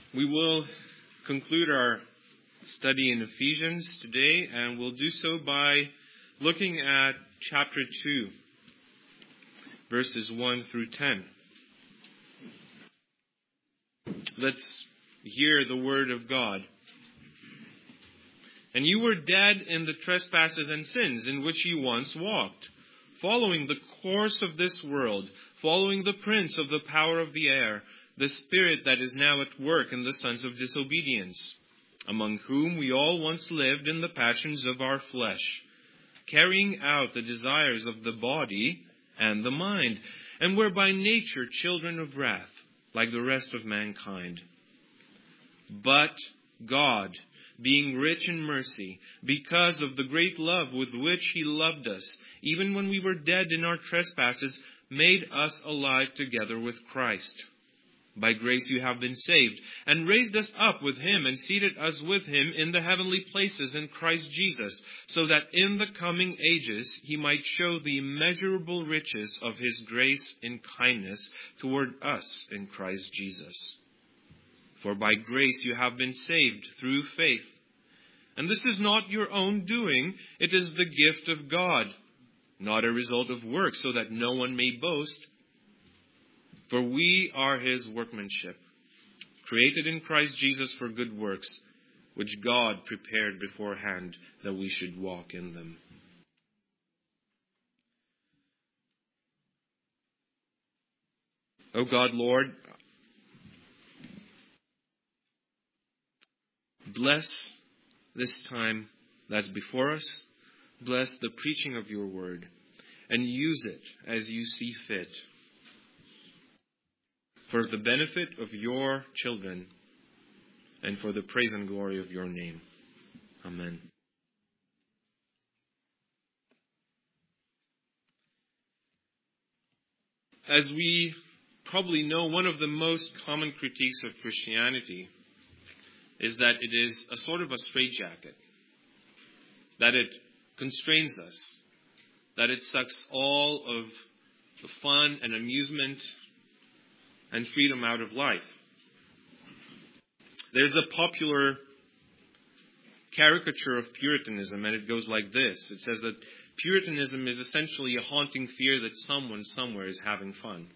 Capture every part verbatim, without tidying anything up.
We will conclude our study in Ephesians today, and we'll do so by looking at chapter two, verses one through ten. Let's hear the word of God. And you were dead in the trespasses and sins in which you once walked, following the course of this world, following the prince of the power of the air, the spirit that is now at work in the sons of disobedience, among whom we all once lived in the passions of our flesh, carrying out the desires of the body and the mind, and were by nature children of wrath, like the rest of mankind. But God, being rich in mercy, because of the great love with which He loved us, even when we were dead in our trespasses, made us alive together with Christ. By grace you have been saved, and raised us up with Him, and seated us with Him in the heavenly places in Christ Jesus, so that in the coming ages He might show the immeasurable riches of His grace in kindness toward us in Christ Jesus. For by grace you have been saved through faith. And this is not your own doing, it is the gift of God, not a result of works, so that no one may boast. For we are His workmanship, created in Christ Jesus for good works, which God prepared beforehand that we should walk in them. O God, Lord, bless this time that's before us. Bless the preaching of your word, and use it as you see fit, for the benefit of your children and for the praise and glory of your name. Amen. As we probably know, one of the most common critiques of Christianity is that it is a sort of a straitjacket, that it constrains us, that it sucks all of the fun and amusement and freedom out of life. There's a popular caricature of Puritanism, and it goes like this. It says that Puritanism is essentially a haunting fear that someone somewhere is having fun.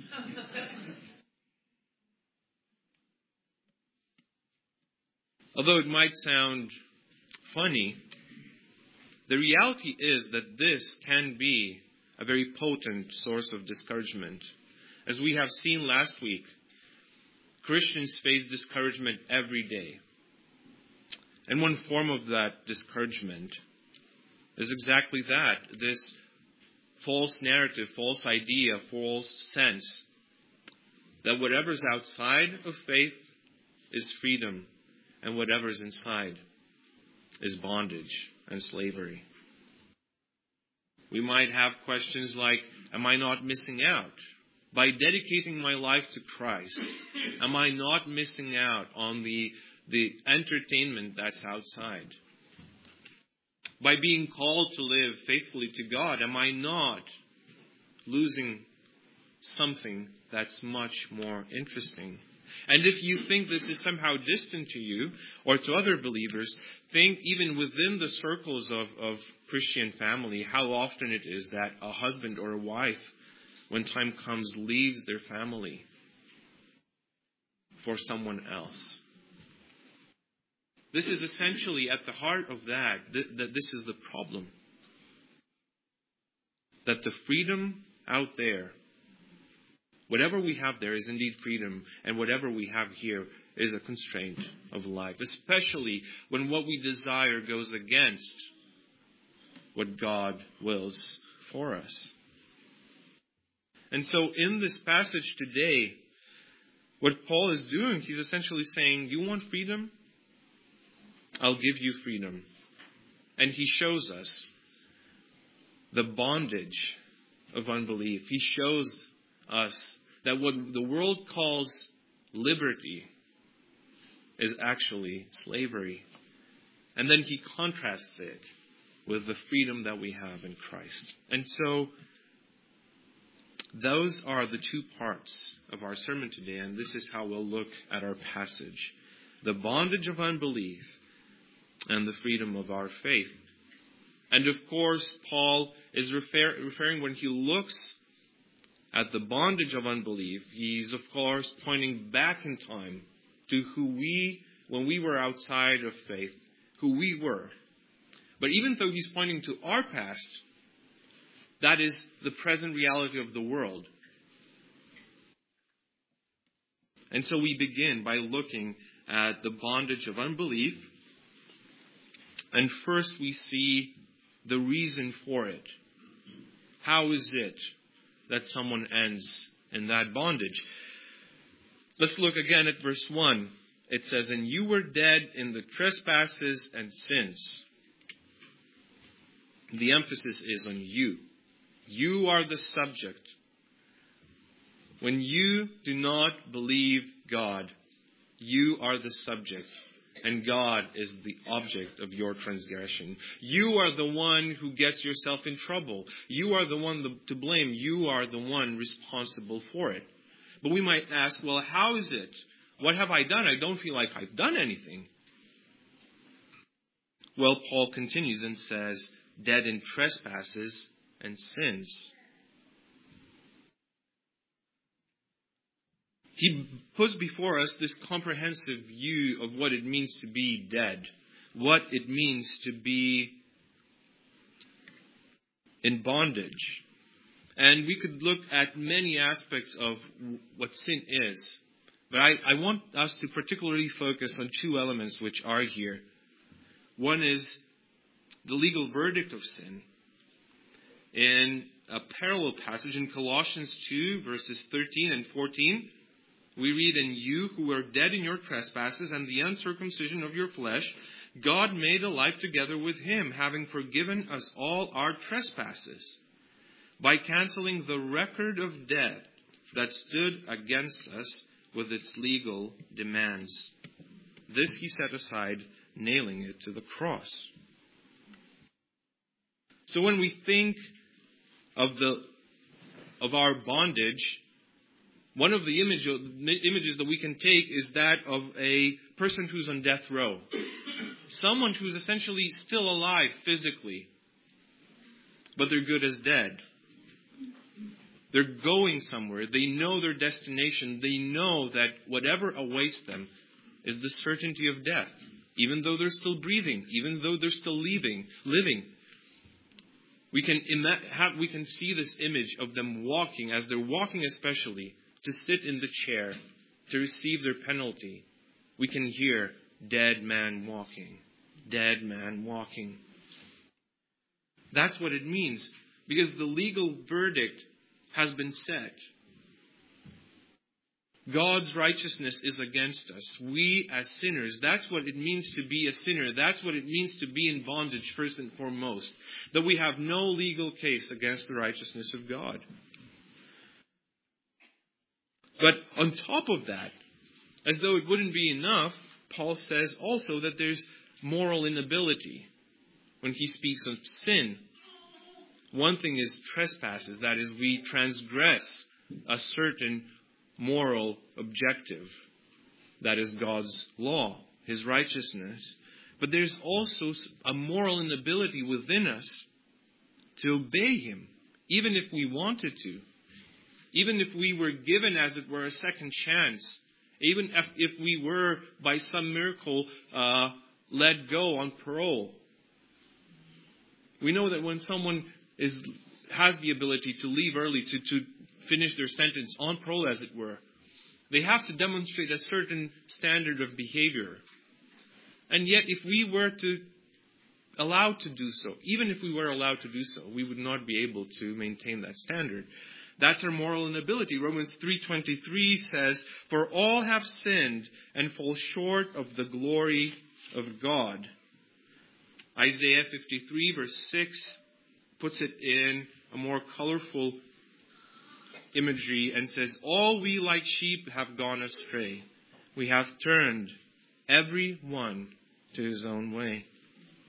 Although it might sound funny, the reality is that this can be a very potent source of discouragement. As we have seen last week, Christians face discouragement every day. And one form of that discouragement is exactly that, this false narrative, false idea, false sense that whatever's outside of faith is freedom, and whatever's inside is bondage and slavery. We might have questions like, am I not missing out? By dedicating my life to Christ, am I not missing out on the, the entertainment that's outside? By being called to live faithfully to God, am I not losing something that's much more interesting? And if you think this is somehow distant to you or to other believers, think even within the circles of, of Christian family, how often it is that a husband or a wife, when time comes, leaves their family for someone else. This is essentially at the heart of that, th- that this is the problem. That the freedom out there, whatever we have there is indeed freedom, and whatever we have here is a constraint of life, especially when what we desire goes against what God wills for us. And so in this passage today, what Paul is doing, he's essentially saying, you want freedom? I'll give you freedom. And he shows us the bondage of unbelief. He shows us that what the world calls liberty is actually slavery. And then he contrasts it with the freedom that we have in Christ. And so Those are the two parts of our sermon today, and this is how we'll look at our passage. The bondage of unbelief and the freedom of our faith. And of course, Paul is refer- referring when he looks at the bondage of unbelief, he's of course pointing back in time to who we, when we were outside of faith, who we were. But even though he's pointing to our past, that is the present reality of the world. And so we begin by looking at the bondage of unbelief. And first we see the reason for it. How is it that someone ends in that bondage? Let's look again at verse one. It says, "And you were dead in the trespasses and sins." The emphasis is on you. You are the subject. When you do not believe God, you are the subject, and God is the object of your transgression. You are the one who gets yourself in trouble. You are the one to blame. You are the one responsible for it. But we might ask, well, how is it? What have I done? I don't feel like I've done anything. Well, Paul continues and says, dead in trespasses and sins. He puts before us this comprehensive view of what it means to be dead, what it means to be in bondage. And we could look at many aspects of what sin is. But I, I want us to particularly focus on two elements which are here. One is the legal verdict of sin. In a parallel passage in Colossians two, verses thirteen and fourteen, we read, "And you who were dead in your trespasses and the uncircumcision of your flesh, God made alive together with him, having forgiven us all our trespasses, by canceling the record of debt that stood against us with its legal demands. This he set aside, nailing it to the cross." So when we think of the of our bondage, one of the image, images that we can take is that of a person who's on death row. Someone who's essentially still alive physically, but they're good as dead. They're going somewhere. They know their destination. They know that whatever awaits them is the certainty of death, even though they're still breathing, even though they're still living. living. We can ima- have, we can see this image of them walking, as they're walking especially, to sit in the chair, to receive their penalty. We can hear, "Dead man walking, dead man walking." That's what it means, because the legal verdict has been set. God's righteousness is against us. We as sinners, that's what it means to be a sinner. That's what it means to be in bondage first and foremost. That we have no legal case against the righteousness of God. But on top of that, as though it wouldn't be enough, Paul says also that there's moral inability when he speaks of sin. One thing is trespasses, that is, we transgress a certain moral objective, that is God's law, his righteousness. But there's also a moral inability within us to obey him, even if we wanted to. Even if we were given, as it were, a second chance, even if, if we were, by some miracle, uh, let go on parole. We know that when someone is has the ability to leave early, to, to finish their sentence on parole, as it were, they have to demonstrate a certain standard of behavior. And yet, if we were to allowed to do so, even if we were allowed to do so, we would not be able to maintain that standard. That's our moral inability. Romans three twenty-three says, "For all have sinned and fall short of the glory of God." Isaiah fifty-three verse six puts it in a more colorful imagery and says, "All we like sheep have gone astray. We have turned every one to his own way."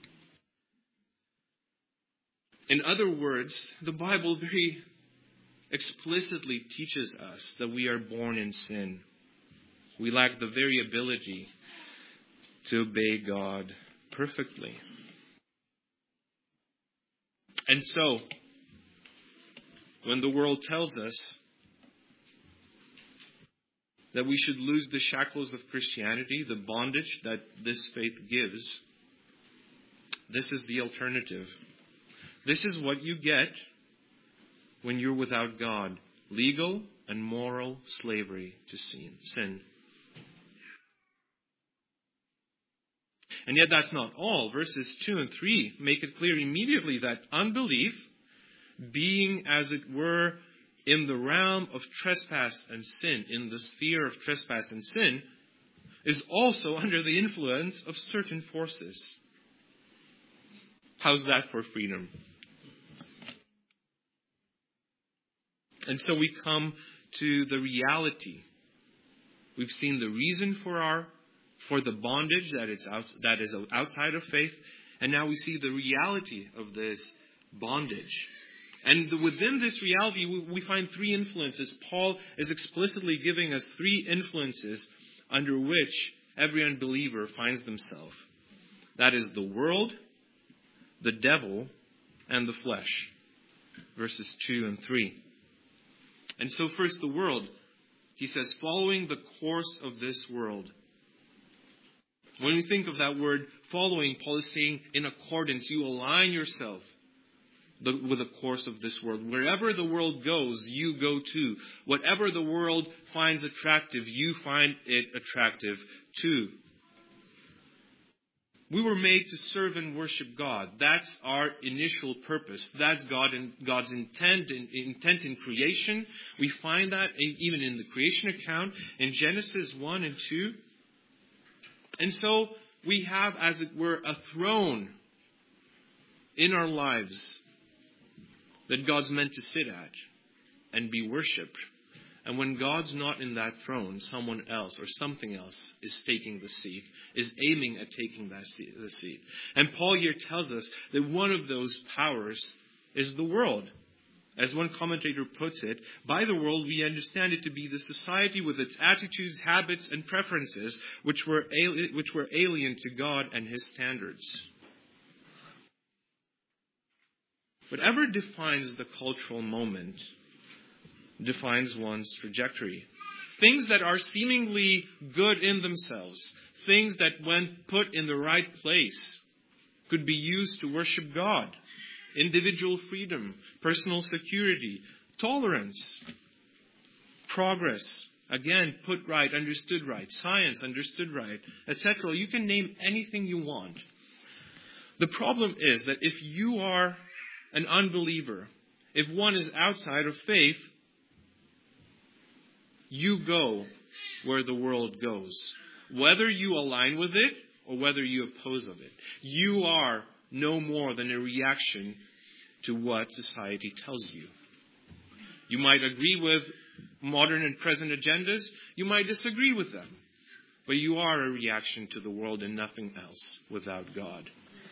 In other words, the Bible very explicitly teaches us that we are born in sin. We lack the very ability to obey God perfectly. And so, when the world tells us that we should lose the shackles of Christianity, the bondage that this faith gives, this is the alternative. This is what you get when you're without God. Legal and moral slavery to sin. And yet that's not all. Verses two and three make it clear immediately that unbelief, being as it were in the realm of trespass and sin, in the sphere of trespass and sin, is also under the influence of certain forces. How's that for freedom? And so we come to the reality. We've seen the reason for our for the bondage that is out, that is outside of faith, and now we see the reality of this bondage. And within this reality, we, we find three influences. Paul is explicitly giving us three influences under which every unbeliever finds themselves. That is the world, the devil, and the flesh. Verses two and three. And so first the world. He says, following the course of this world. When we think of that word following, Paul is saying in accordance, you align yourself the, with the course of this world. Wherever the world goes, you go too. Whatever the world finds attractive, you find it attractive too. We were made to serve and worship God. That's our initial purpose. That's God and God's intent in, intent in creation. We find that even in the creation account in Genesis one and two. And so we have, as it were, a throne in our lives that God's meant to sit at and be worshipped. And when God's not in that throne, someone else or something else is taking the seat, is aiming at taking that seat, the seat. And Paul here tells us that one of those powers is the world. As one commentator puts it, by the world we understand it to be the society with its attitudes, habits, and preferences which were alien, which were alien to God and His standards. Whatever defines the cultural moment defines one's trajectory. Things that are seemingly good in themselves, things that when put in the right place could be used to worship God. Individual freedom, personal security, tolerance, progress, again, put right, understood right, science, understood right, et cetera. You can name anything you want. The problem is that if you are an unbeliever, if one is outside of faith, you go where the world goes. Whether you align with it or whether you oppose of it. You are no more than a reaction to what society tells you. You might agree with modern and present agendas. You might disagree with them. But you are a reaction to the world and nothing else without God.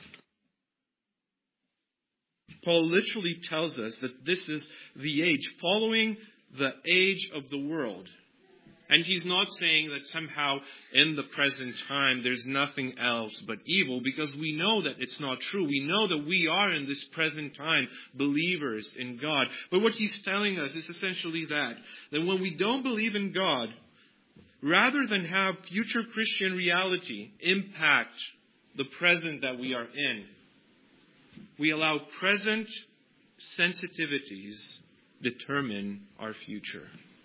Paul literally tells us that this is the age, following the age of the world. And he's not saying that somehow in the present time there's nothing else but evil, because we know that it's not true. We know that we are in this present time believers in God. But what he's telling us is essentially that, that when we don't believe in God, rather than have future Christian reality impact the present that we are in, we allow present sensitivities determine our future.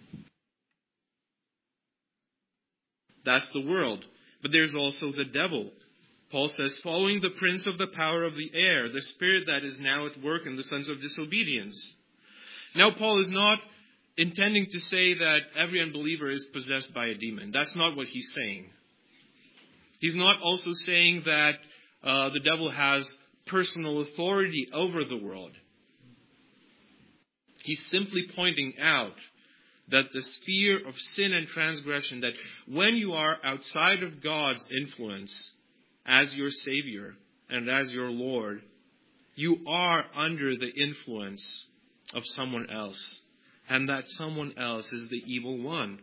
That's the world. But there's also the devil. Paul says, following the prince of the power of the air, the spirit that is now at work in the sons of disobedience. Now, Paul is not intending to say that every unbeliever is possessed by a demon. That's not what he's saying. He's not also saying that uh, the devil has personal authority over the world. He's simply pointing out that the sphere of sin and transgression, that when you are outside of God's influence as your Savior and as your Lord, you are under the influence of someone else. and that someone else is the evil one.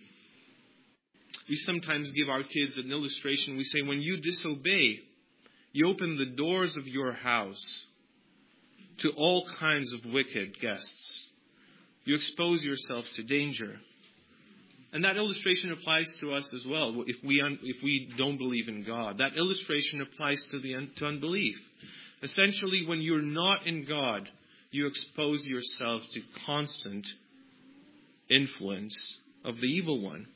We sometimes give our kids an illustration. We say, when you disobey, you open the doors of your house to all kinds of wicked guests. You expose yourself to danger. And that illustration applies to us as well. If we un- if we don't believe in God, that illustration applies to the un- to unbelief. Essentially, when you're not in God, you expose yourself to constant influence of the evil one.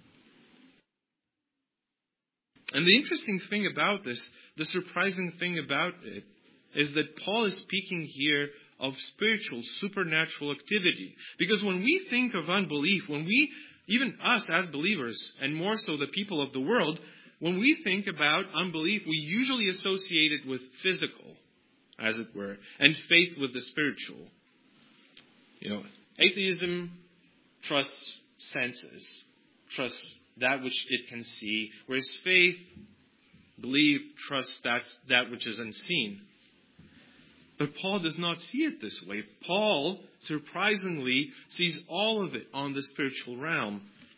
And the interesting thing about this, the surprising thing about it, is that Paul is speaking here of spiritual, supernatural activity. Because when we think of unbelief, when we, even us as believers, and more so the people of the world, when we think about unbelief, we usually associate it with physical, as it were, and faith with the spiritual. You know, atheism trusts senses, trusts that which it can see, whereas faith, belief, trusts that, that which is unseen. But Paul does not see it this way. Paul, surprisingly, sees all of it on the spiritual realm.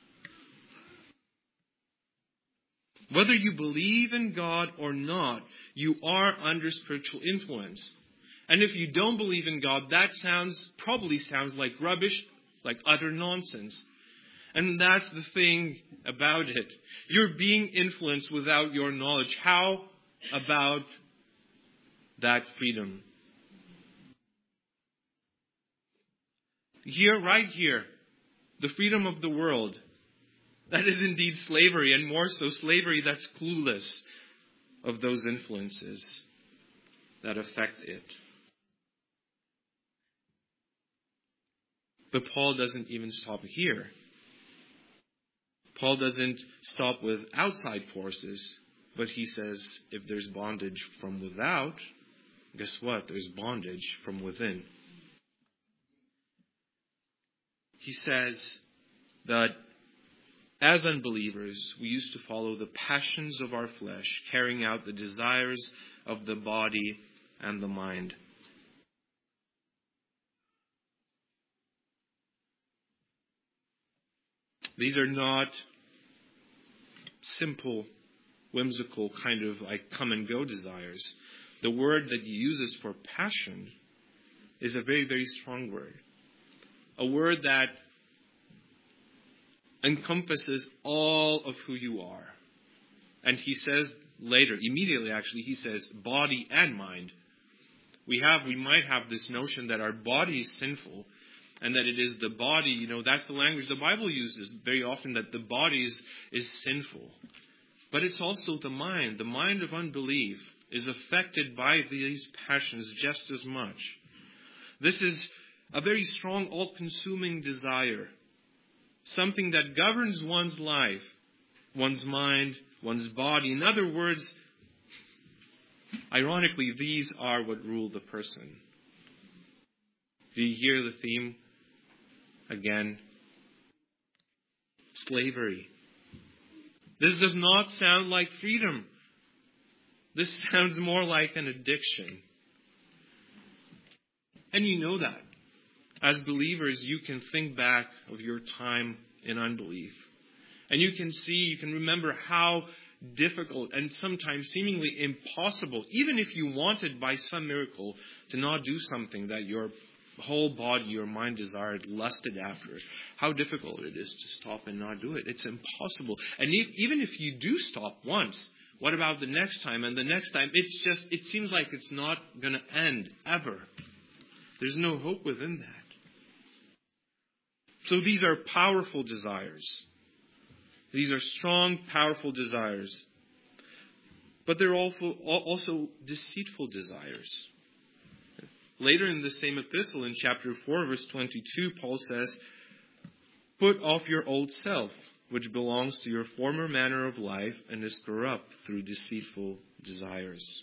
Whether you believe in God or not, you are under spiritual influence. And if you don't believe in God, that sounds probably sounds like rubbish, like utter nonsense. And that's the thing about it. You're being influenced without your knowledge. How about that freedom? Here, right here, the freedom of the world. That is indeed slavery, and more so slavery that's clueless of those influences that affect it. But Paul doesn't even stop here. Paul doesn't stop with outside forces, but he says if there's bondage from without, guess what? There's bondage from within. He says that as unbelievers, we used to follow the passions of our flesh, carrying out the desires of the body and the mind. These are not simple, whimsical kind of like come and go desires. The word that he uses for passion is a very, very strong word. A word that encompasses all of who you are. And he says later, immediately actually, he says body and mind. We have, we might have this notion that our body is sinful and that it is the body, you know, that's the language the Bible uses very often, that the body is, is sinful. But it's also the mind. The mind of unbelief is affected by these passions just as much. This is a very strong, all-consuming desire. Something that governs one's life, one's mind, one's body. In other words, ironically, these are what rule the person. Do you hear the theme again? Slavery. This does not sound like freedom. This sounds more like an addiction. And you know that. As believers, you can think back of your time in unbelief. And you can see, you can remember how difficult and sometimes seemingly impossible, even if you wanted by some miracle to not do something that your whole body, your mind desired, lusted after, how difficult it is to stop and not do it. It's impossible. And if, even if you do stop once, what about the next time and the next time? It's just, it seems like it's not going to end ever. There's no hope within that. So these are powerful desires. These are strong, powerful desires. But they're also, also deceitful desires. Later in the same epistle, in chapter four, verse twenty-two, Paul says, "Put off your old self, which belongs to your former manner of life and is corrupt through deceitful desires."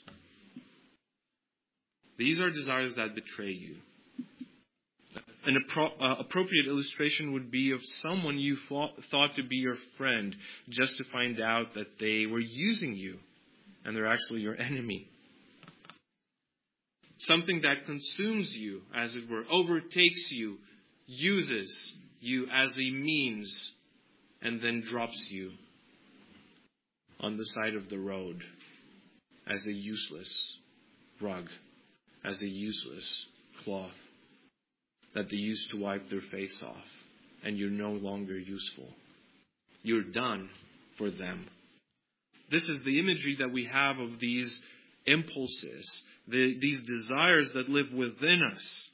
These are desires that betray you. An appro- uh, appropriate illustration would be of someone you thought, thought to be your friend, just to find out that they were using you and they're actually your enemy. Something that consumes you, as it were, overtakes you, uses you as a means and then drops you on the side of the road as a useless rug, as a useless cloth that they used to wipe their face off, and you're no longer useful. You're done for them. This is the imagery that we have of these impulses, the, these desires that live within us.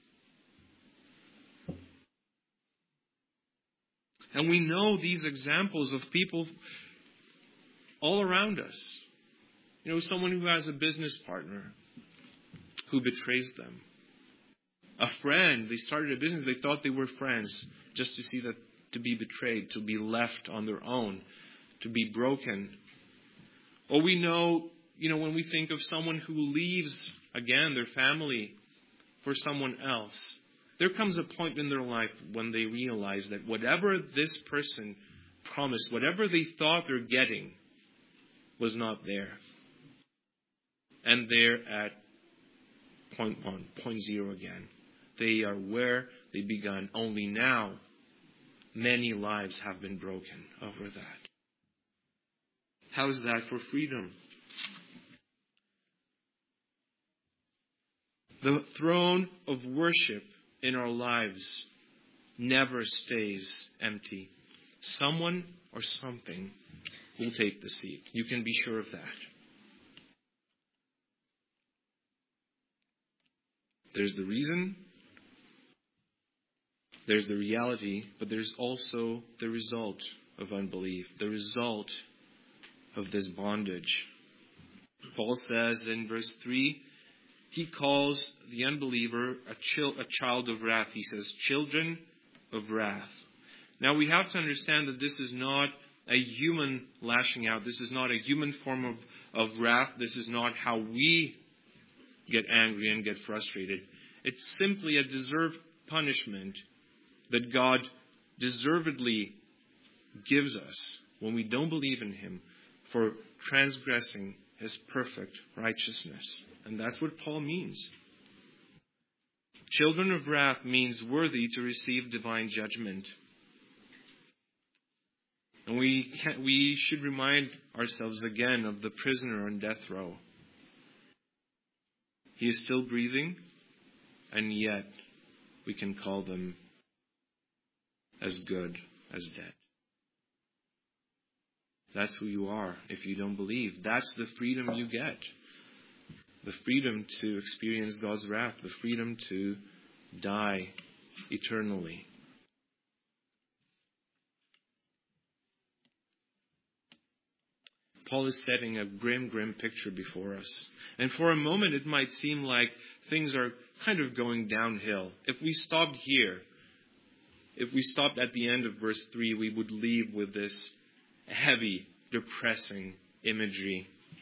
And we know these examples of people all around us. You know, someone who has a business partner who betrays them. A friend, they started a business, they thought they were friends, just to see that, to be betrayed, to be left on their own, to be broken. Or we know, you know, when we think of someone who leaves, again, their family for someone else, there comes a point in their life when they realize that whatever this person promised, whatever they thought they're getting, was not there. And they're at point one, point zero again. They are where they began. Only now, many lives have been broken over that. How is that for freedom? The throne of worship in our lives never stays empty. Someone or something will take the seat. You can be sure of that. There's the reason, there's the reality, but there's also the result of unbelief, the result of this bondage. Paul says in verse three, he calls the unbeliever a, chil- a child of wrath. He says, children of wrath. Now we have to understand that this is not a human lashing out. This is not a human form of, of wrath. This is not how we get angry and get frustrated. It's simply a deserved punishment that God deservedly gives us when we don't believe in Him for transgressing His perfect righteousness. And that's what Paul means. Children of wrath means worthy to receive divine judgment. And we can, we should remind ourselves again of the prisoner on death row. He is still breathing, and yet we can call them as good as dead. That's who you are if you don't believe. That's the freedom you get. The freedom to experience God's wrath. The freedom to die eternally. Paul is setting a grim, grim picture before us. And for a moment it might seem like things are kind of going downhill. If we stopped here, if we stopped at the end of verse three, we would leave with this heavy, depressing imagery.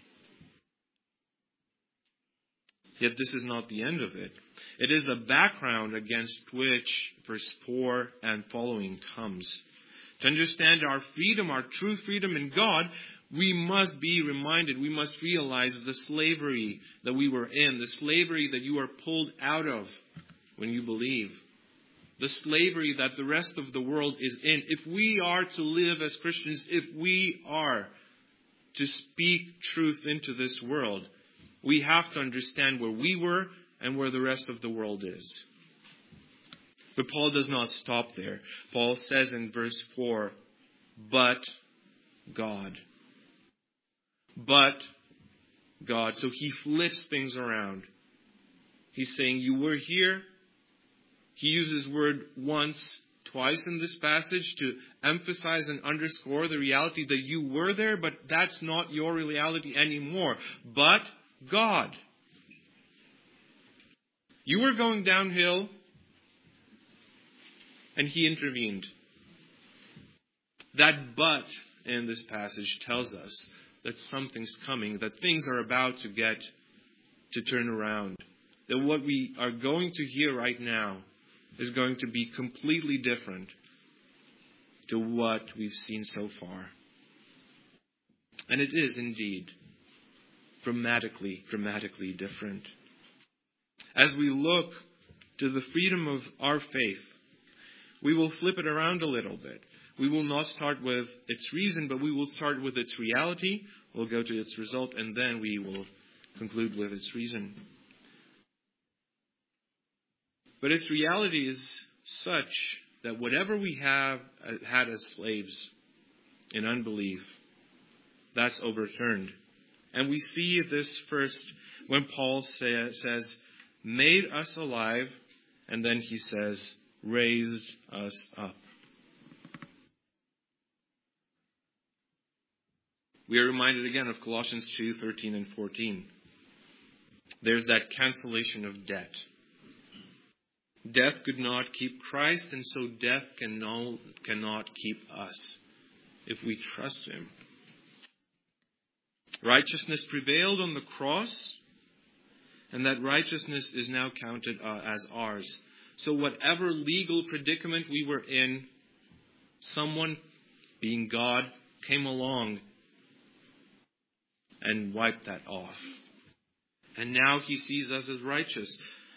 Yet this is not the end of it. It is a background against which verse four and following comes. To understand our freedom, our true freedom in God, we must be reminded, we must realize the slavery that we were in, the slavery that you are pulled out of when you believe, the slavery that the rest of the world is in. If we are to live as Christians, if we are to speak truth into this world, we have to understand where we were and where the rest of the world is. But Paul does not stop there. Paul says in verse four, but God. But God. So he flips things around. He's saying you were here. He uses word once, twice in this passage to emphasize and underscore the reality that you were there, but that's not your reality anymore. But God. You were going downhill, and He intervened. That but in this passage tells us that something's coming, that things are about to get to turn around. That what we are going to hear right now is going to be completely different to what we've seen so far. And it is indeed dramatically, dramatically different. As we look to the freedom of our faith, we will flip it around a little bit. We will not start with its reason, but we will start with its reality. We'll go to its result, and then we will conclude with its reason. But its reality is such that whatever we have had as slaves in unbelief, that's overturned. And we see this first when Paul say, says, made us alive, and then he says, raised us up. We are reminded again of Colossians two, thirteen and fourteen. There's that cancellation of debt. Death could not keep Christ, and so death can no, cannot keep us if we trust Him. Righteousness prevailed on the cross, and that righteousness is now counted uh, as ours. So whatever legal predicament we were in, someone, being God, came along and wiped that off. And now He sees us as righteous.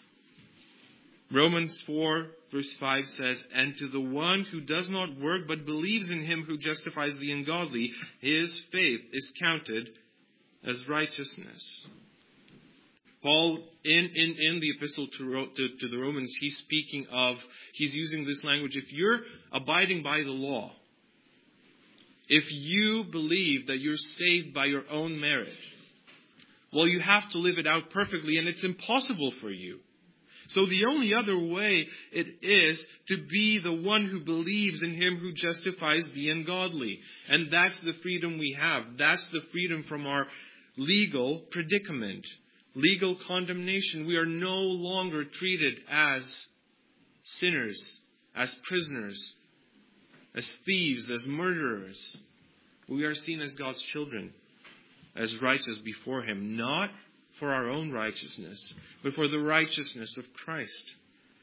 Romans four verse five says, and to the one who does not work but believes in Him who justifies the ungodly, his faith is counted as righteousness. Paul, in, in, in the epistle to, to, to the Romans, he's speaking of, he's using this language, if you're abiding by the law, if you believe that you're saved by your own merit, well, you have to live it out perfectly, and it's impossible for you. So the only other way it is to be the one who believes in Him who justifies the ungodly. And that's the freedom we have. That's the freedom from our legal predicament, legal condemnation. We are no longer treated as sinners, as prisoners, as thieves, as murderers. We are seen as God's children, as righteous before Him, not for our own righteousness, but for the righteousness of Christ.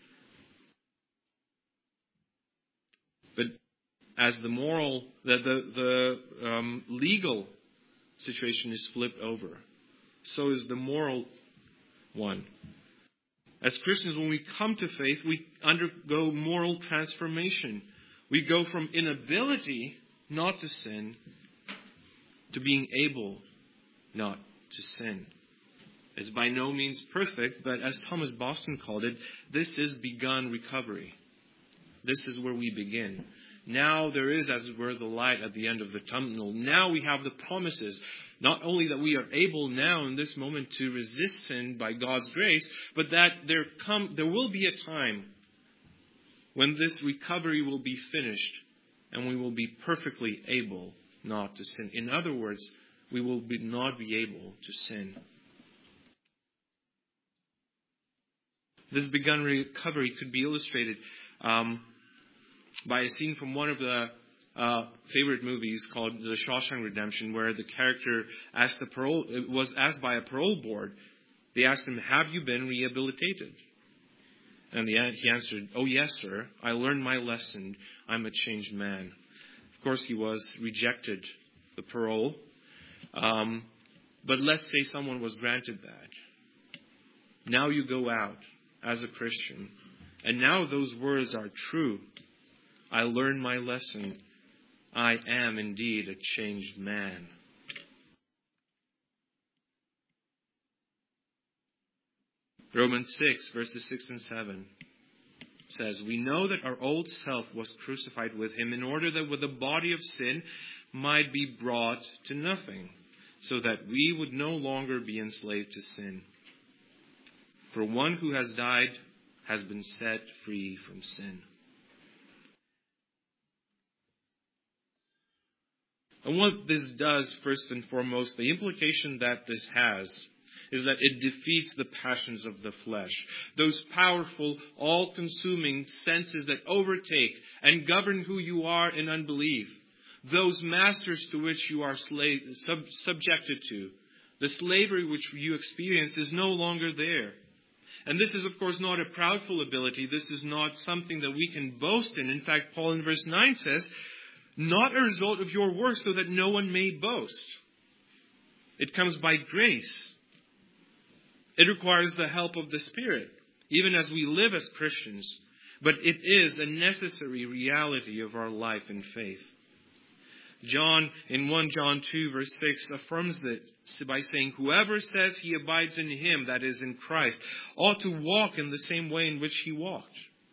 But as the moral, the the, the um, legal situation is flipped over, so is the moral one. As Christians, when we come to faith, we undergo moral transformation. We go from inability not to sin to being able not to sin. It's by no means perfect, but as Thomas Boston called it, this is begun recovery. This is where we begin. Now there is, as it were, the light at the end of the tunnel. Now we have the promises. Not only that we are able now in this moment to resist sin by God's grace, but that there come there will be a time when this recovery will be finished and we will be perfectly able not to sin. In other words, we will be not be able to sin. This begun recovery could be illustrated um, by a scene from one of the uh, favorite movies called The Shawshank Redemption, where the character asked the parole was asked by a parole board. They asked him, "Have you been rehabilitated?" And the, he answered, "Oh yes, sir. I learned my lesson. I'm a changed man." Of course, he was rejected the parole. Um, but let's say someone was granted that. Now you go out as a Christian. And now those words are true. I learned my lesson. I am indeed a changed man. Romans six, verses six and seven says, we know that our old self was crucified with Him in order that with the body of sin might be brought to nothing, so that we would no longer be enslaved to sin. For one who has died has been set free from sin. And what this does, first and foremost, the implication that this has, is that it defeats the passions of the flesh. Those powerful, all-consuming senses that overtake and govern who you are in unbelief. Those masters to which you are slave, sub, subjected to. The slavery which you experience is no longer there. And this is, of course, not a proudful ability. This is not something that we can boast in. In fact, Paul in verse nine says, not a result of your works, so that no one may boast. It comes by grace. It requires the help of the Spirit. Even as we live as Christians, but it is a necessary reality of our life and faith. John, in First John two, verse six, affirms this by saying, whoever says he abides in him, that is in Christ, ought to walk in the same way in which he walked.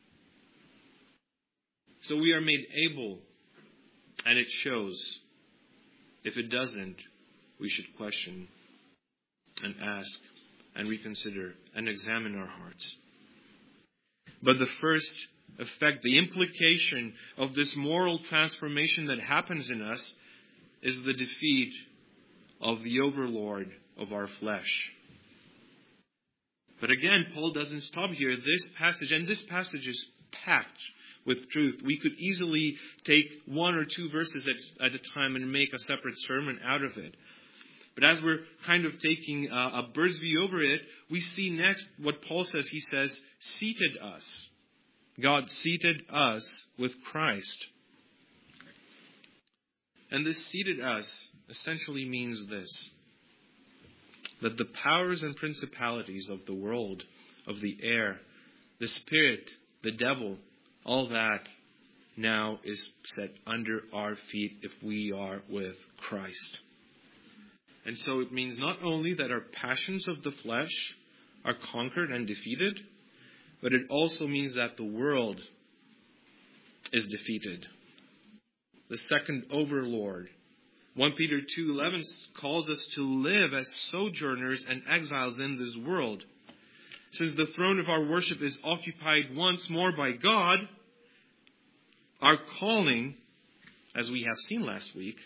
So we are made able, and it shows. If it doesn't, we should question and ask and reconsider and examine our hearts. But the first effect, the implication of this moral transformation that happens in us is the defeat of the overlord of our flesh. But again, Paul doesn't stop here. This passage, and this passage is packed with truth. We could easily take one or two verses at, at a time and make a separate sermon out of it. But as we're kind of taking a, a bird's view over it, we see next what Paul says. He says, seated us. God seated us with Christ. And this seated us essentially means this: that the powers and principalities of the world, of the air, the spirit, the devil, all that now is set under our feet if we are with Christ. And so it means not only that our passions of the flesh are conquered and defeated, but it also means that the world is defeated. The second overlord. First Peter two eleven calls us to live as sojourners and exiles in this world. Since the throne of our worship is occupied once more by God, our calling, as we have seen last week,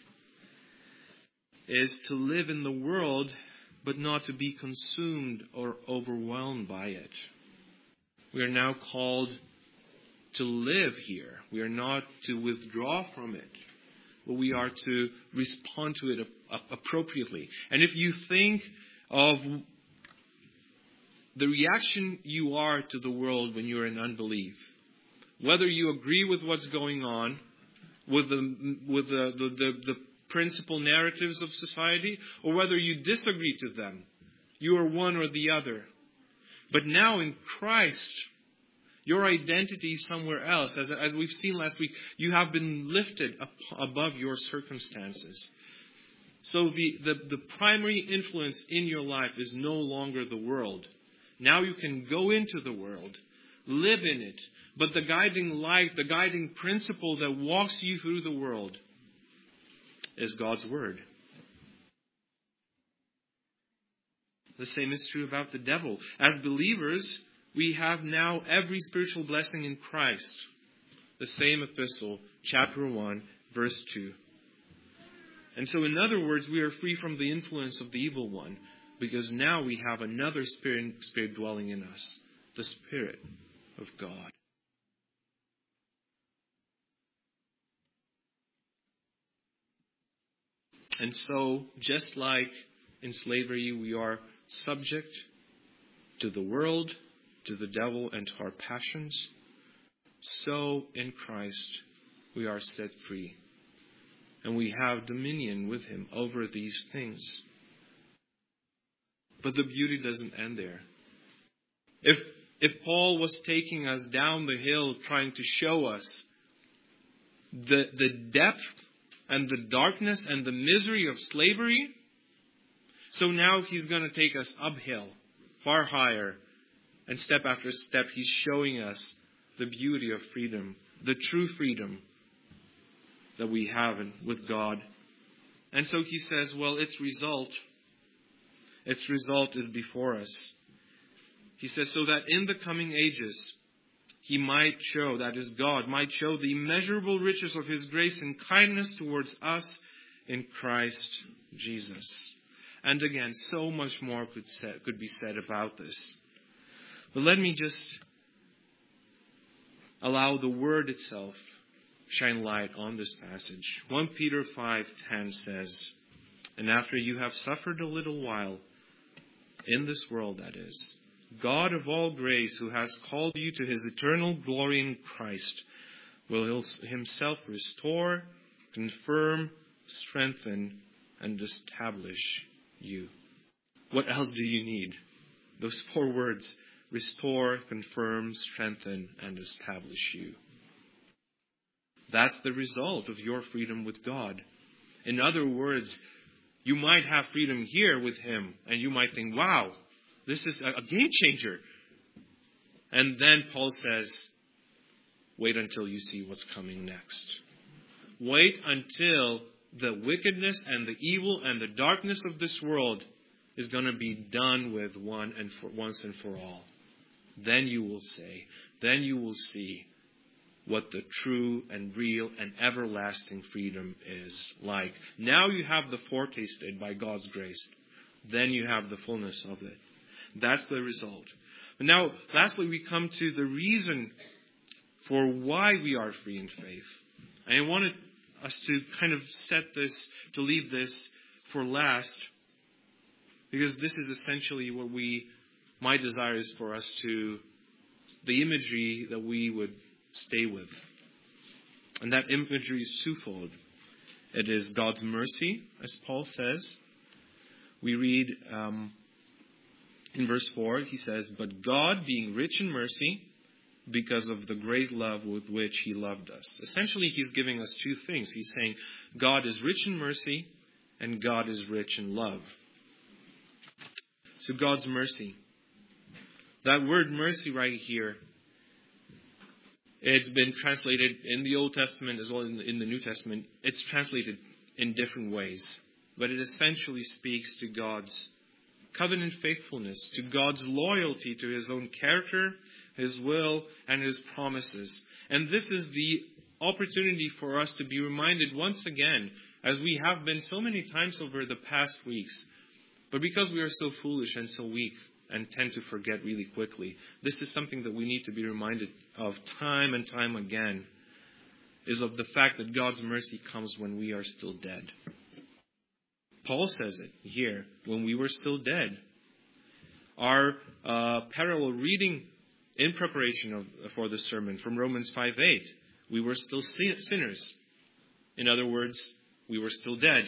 is to live in the world, but not to be consumed or overwhelmed by it. We are now called to live here. We are not to withdraw from it, but we are to respond to it appropriately. And if you think of the reaction you are to the world when you're in unbelief, whether you agree with what's going on, with the with the, the, the, the principal narratives of society, or whether you disagree to them, you are one or the other. But now in Christ, your identity is somewhere else. As, as we've seen last week, you have been lifted up above your circumstances. So the, the, the primary influence in your life is no longer the world. Now you can go into the world, live in it, but the guiding light, the guiding principle that walks you through the world is God's Word. The same is true about the devil. As believers, we have now every spiritual blessing in Christ. The same epistle, chapter one, verse two. And so in other words, we are free from the influence of the evil one, because now we have another spirit, spirit dwelling in us, the Spirit of God. And so, just like in slavery we are subject to the world, to the devil, and to our passions, so in Christ we are set free. And we have dominion with Him over these things. But the beauty doesn't end there. If, if Paul was taking us down the hill trying to show us the, the depth and the darkness and the misery of slavery, so now he's going to take us uphill, far higher, and step after step he's showing us the beauty of freedom, the true freedom that we have in, with God. And so he says, well, its result, its result is before us. He says, so that in the coming ages, He might show, that is God, might show the immeasurable riches of His grace and kindness towards us in Christ Jesus. And again, so much more could, say, could be said about this. But let me just allow the Word itself shine light on this passage. First Peter five ten says, and after you have suffered a little while, in this world that is, God of all grace, who has called you to His eternal glory in Christ, will Himself restore, confirm, strengthen, and establish you. What else do you need? Those four words restore, confirm, strengthen, and establish you. That's the result of your freedom with God. In other words, you might have freedom here with Him, and you might think, wow, this is a game changer. And then Paul says, wait until you see what's coming next. Wait until the wickedness and the evil and the darkness of this world is going to be done with one and for once and for all. Then you will say, then you will see what the true and real and everlasting freedom is like. Now you have the foretasted by God's grace. Then you have the fullness of it. That's the result. But now, lastly, we come to the reason for why we are free in faith. I wanted us to kind of set this, to leave this for last, because this is essentially what we, my desire is for us to, the imagery that we would stay with. And that imagery is twofold. It is God's mercy, as Paul says. We read um, in verse four, he says, but God, being rich in mercy, because of the great love with which He loved us. Essentially, He's giving us two things. He's saying God is rich in mercy and God is rich in love. So God's mercy. That word mercy right here, it's been translated in the Old Testament as well as in the New Testament. It's translated in different ways. But it essentially speaks to God's covenant faithfulness, to God's loyalty to His own character, His will, and His promises. And this is the opportunity for us to be reminded once again, as we have been so many times over the past weeks, but because we are so foolish and so weak and tend to forget really quickly, this is something that we need to be reminded of time and time again, is of the fact that God's mercy comes when we are still dead. Paul says it here, when we were still dead. Our uh, parallel reading in preparation of, for the sermon from Romans five eight, we were still sinners. In other words, we were still dead.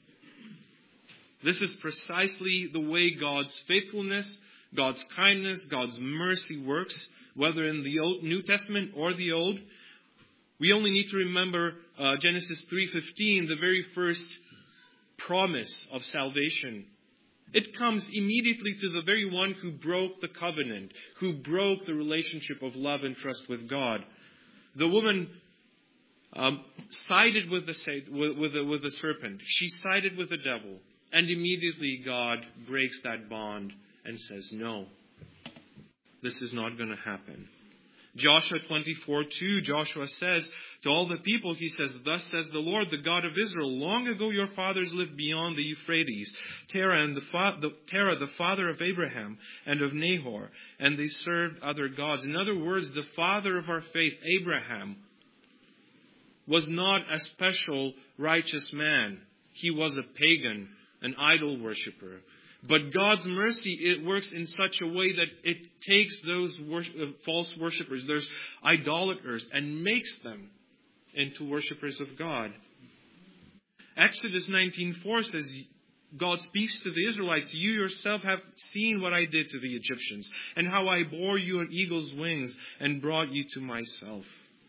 This is precisely the way God's faithfulness, God's kindness, God's mercy works, whether in the Old, New Testament or the Old. We only need to remember uh, Genesis three fifteen, the very first promise of salvation. It comes immediately to the very one who broke the covenant, who broke the relationship of love and trust with God. The woman um, sided with the, with, with, the, with the serpent. She sided with the devil. And immediately God breaks that bond and says, no, this is not going to happen. Joshua twenty-four two, Joshua says to all the people, he says, thus says the Lord, the God of Israel, long ago your fathers lived beyond the Euphrates, Terah, and the, fa- the, Terah, the father of Abraham and of Nahor, and they served other gods. In other words, the father of our faith, Abraham, was not a special righteous man. He was a pagan, an idol worshiper. But God's mercy, it works in such a way that it takes those worship, uh, false worshippers, those idolaters, and makes them into worshippers of God. Exodus nineteen four says, God speaks to the Israelites, you yourself have seen what I did to the Egyptians, and how I bore you on eagle's wings and brought you to myself.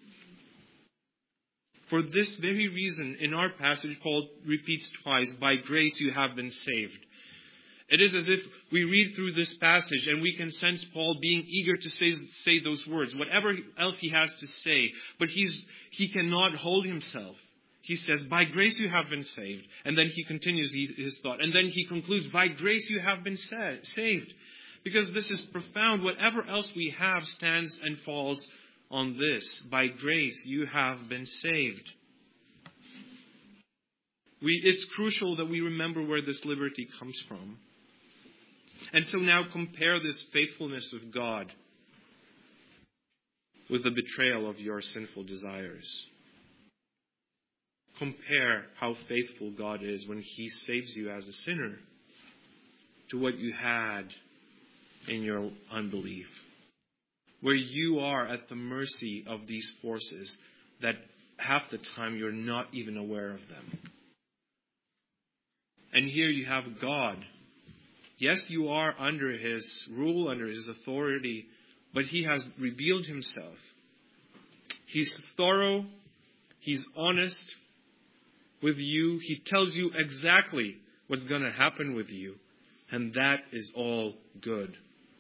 For this very reason, in our passage, Paul repeats twice, by grace you have been saved. It is as if we read through this passage and we can sense Paul being eager to say, say those words, whatever else he has to say, but he's, he cannot hold himself. He says, by grace you have been saved. And then he continues his thought. And then he concludes, by grace you have been sa- saved. Because this is profound. Whatever else we have stands and falls on this. By grace you have been saved. We, it's crucial that we remember where this liberty comes from. And so now compare this faithfulness of God with the betrayal of your sinful desires. Compare how faithful God is when He saves you as a sinner to what you had in your unbelief, where you are at the mercy of these forces that half the time you're not even aware of them. And here you have God Yes, you are under his rule, under his authority, but he has revealed himself. He's thorough. He's honest with you. He tells you exactly what's going to happen with you. And that is all good.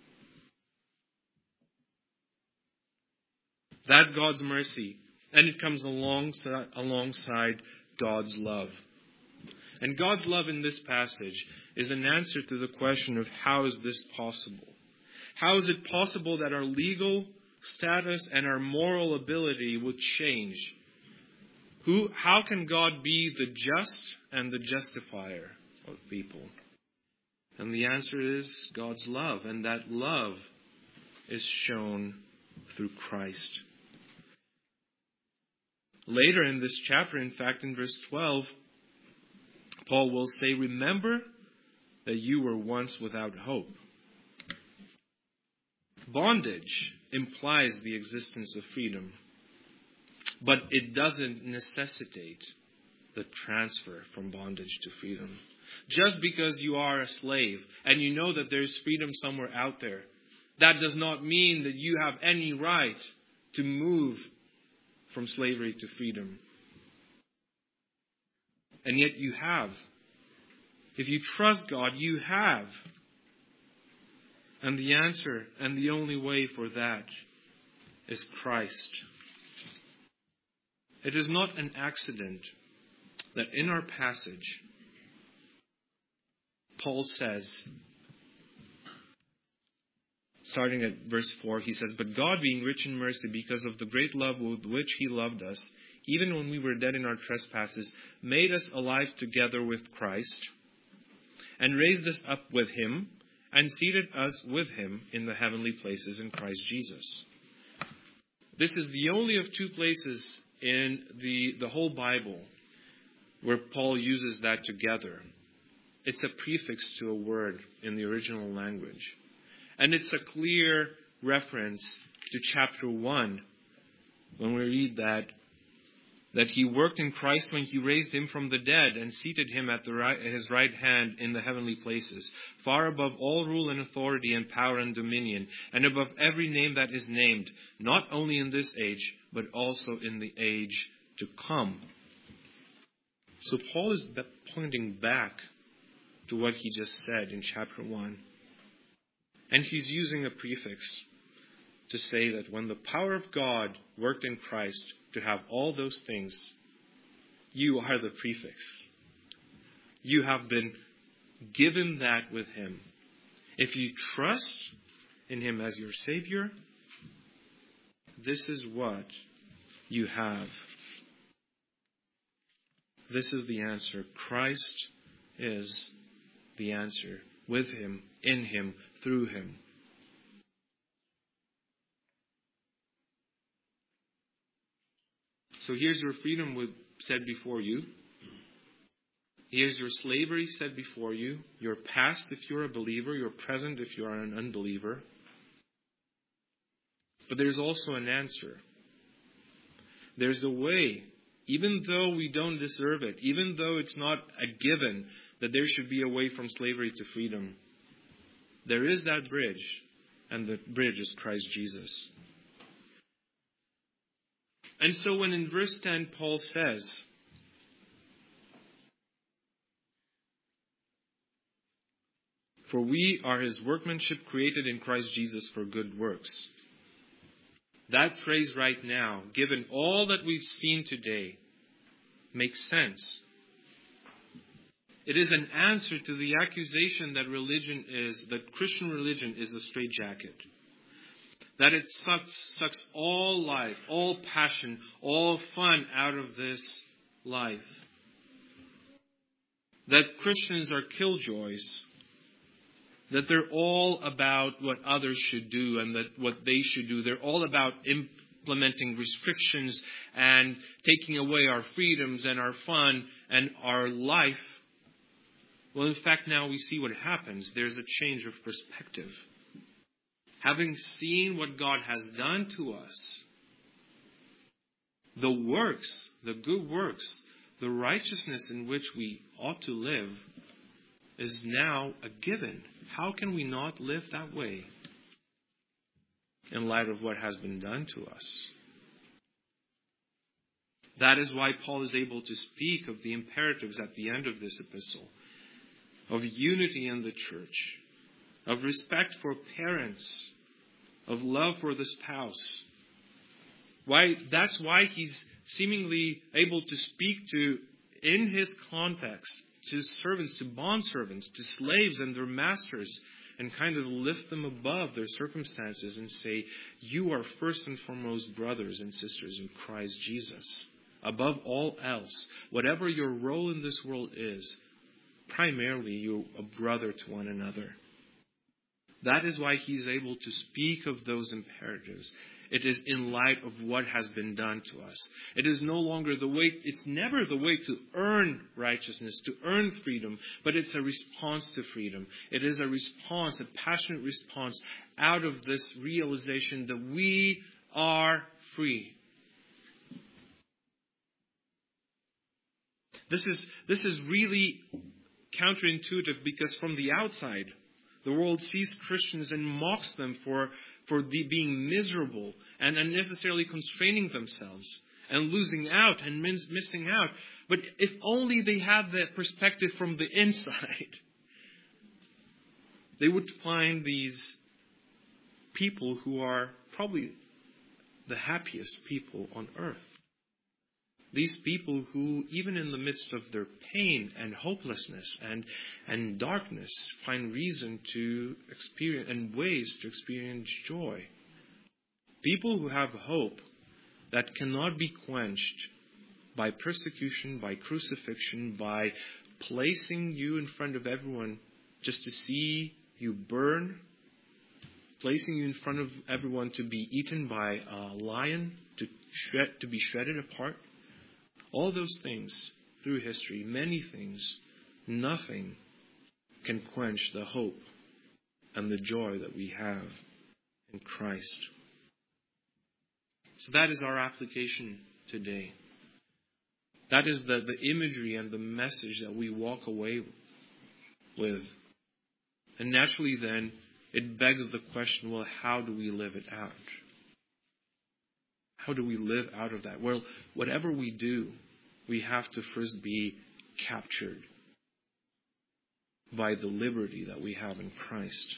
That's God's mercy. And it comes alongside, alongside God's love. And God's love in this passage is an answer to the question of how is this possible? How is it possible that our legal status and our moral ability would change? Who, how can God be the just and the justifier of people? And the answer is God's love. And that love is shown through Christ. Later in this chapter, in fact, in verse twelve, Paul will say, remember that you were once without hope. Bondage implies the existence of freedom, but it doesn't necessitate the transfer from bondage to freedom. Just because you are a slave and you know that there's freedom somewhere out there, that does not mean that you have any right to move from slavery to freedom. And yet you have. If you trust God, you have. And the answer and the only way for that is Christ. It is not an accident that in our passage, Paul says, starting at verse four, he says, but God, being rich in mercy, because of the great love with which he loved us, even when we were dead in our trespasses, made us alive together with Christ, and raised us up with him, and seated us with him in the heavenly places in Christ Jesus. This is the only of two places in the, the whole Bible where Paul uses that together. It's a prefix to a word in the original language. And it's a clear reference to chapter one when we read that that he worked in Christ when he raised him from the dead and seated him at the right, his right hand in the heavenly places, far above all rule and authority and power and dominion, and above every name that is named, not only in this age, but also in the age to come. So Paul is pointing back to what he just said in chapter one. And he's using a prefix to say that when the power of God worked in Christ to have all those things, you are the prefix. You have been given that with him. If you trust in him as your Savior, this is what you have. This is the answer. Christ is the answer. With him, in him, through him. So here's your freedom set before you. Here's your slavery set before you. Your past if you're a believer. Your present if you are an unbeliever. But there's also an answer. There's a way, even though we don't deserve it, even though it's not a given that there should be a way from slavery to freedom. There is that bridge, and the bridge is Christ Jesus. And so when in verse ten Paul says, for we are his workmanship created in Christ Jesus for good works. That phrase right now, given all that we've seen today, makes sense. It is an answer to the accusation that religion is, that Christian religion is a straitjacket. That it sucks, sucks all life, all passion, all fun out of this life. That Christians are killjoys. That they're all about what others should do and that what they should do. They're all about implementing restrictions and taking away our freedoms and our fun and our life. Well, in fact, now we see what happens. There's a change of perspective. Having seen what God has done to us, the works, the good works, the righteousness in which we ought to live is now a given. How can we not live that way in light of what has been done to us? That is why Paul is able to speak of the imperatives at the end of this epistle, of unity in the church, of respect for parents, of love for the spouse. Why? That's why he's seemingly able to speak to, in his context, to servants, to bondservants, to slaves and their masters, and kind of lift them above their circumstances and say, you are first and foremost brothers and sisters in Christ Jesus. Above all else, whatever your role in this world is, primarily you're a brother to one another. That is why he's able to speak of those imperatives. It is in light of what has been done to us. It is no longer the way, it's never the way to earn righteousness, to earn freedom, but it's a response to freedom. It is a response, a passionate response out of this realization that we are free. This is, this is really counterintuitive because from the outside, the world sees Christians and mocks them for, for the being miserable and unnecessarily constraining themselves and losing out and mis- missing out. But if only they had that perspective from the inside, they would find these people who are probably the happiest people on earth. These people who, even in the midst of their pain and hopelessness and, and darkness, find reason to experience and ways to experience joy. People who have hope that cannot be quenched by persecution, by crucifixion, by placing you in front of everyone just to see you burn, placing you in front of everyone to be eaten by a lion, to shred, to be shredded apart. All those things through history, many things, nothing can quench the hope and the joy that we have in Christ. So that is our application today. That is the, the imagery and the message that we walk away with. And naturally then, it begs the question, well, how do we live it out? How do we live out of that? Well, whatever we do, we have to first be captured by the liberty that we have in Christ.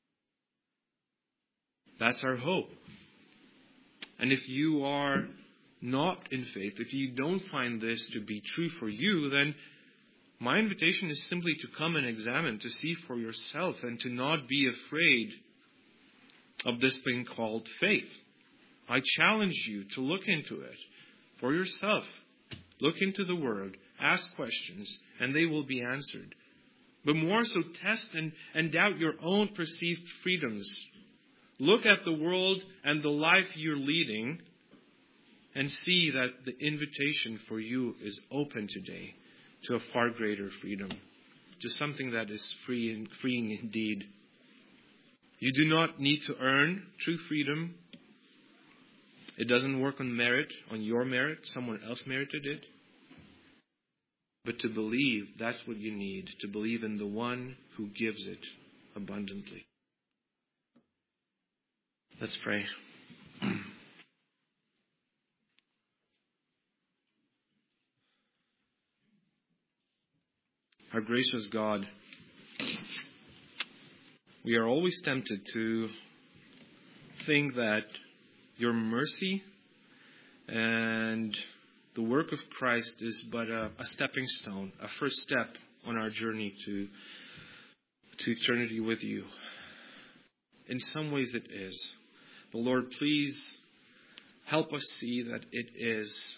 That's our hope. And if you are not in faith, if you don't find this to be true for you, then my invitation is simply to come and examine, to see for yourself, and to not be afraid of this thing called faith. I challenge you to look into it for yourself. Look into the Word, ask questions, and they will be answered. But more so, test and, and doubt your own perceived freedoms. Look at the world and the life you're leading and see that the invitation for you is open today to a far greater freedom, to something that is free and freeing indeed. You do not need to earn true freedom. It doesn't work on merit, on your merit. Someone else merited it. But to believe, that's what you need. To believe in the one who gives it abundantly. Let's pray. Our gracious God, we are always tempted to think that your mercy and the work of Christ is but a, a stepping stone, a first step on our journey to, to eternity with you. In some ways it is. But Lord, please help us see that it is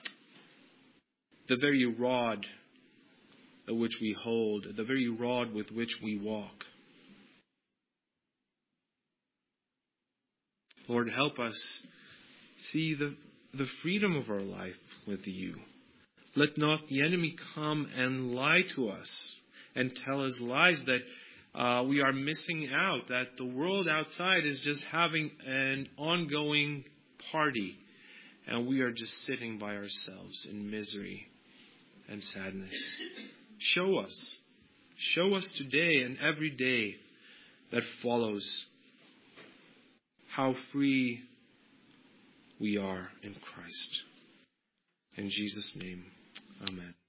the very rod which we hold, the very rod with which we walk. Lord, help us see the, the freedom of our life with you. Let not the enemy come and lie to us and tell us lies that uh, we are missing out, that the world outside is just having an ongoing party and we are just sitting by ourselves in misery and sadness. Show us. Show us today and every day that follows how free we are in Christ. In Jesus' name, amen.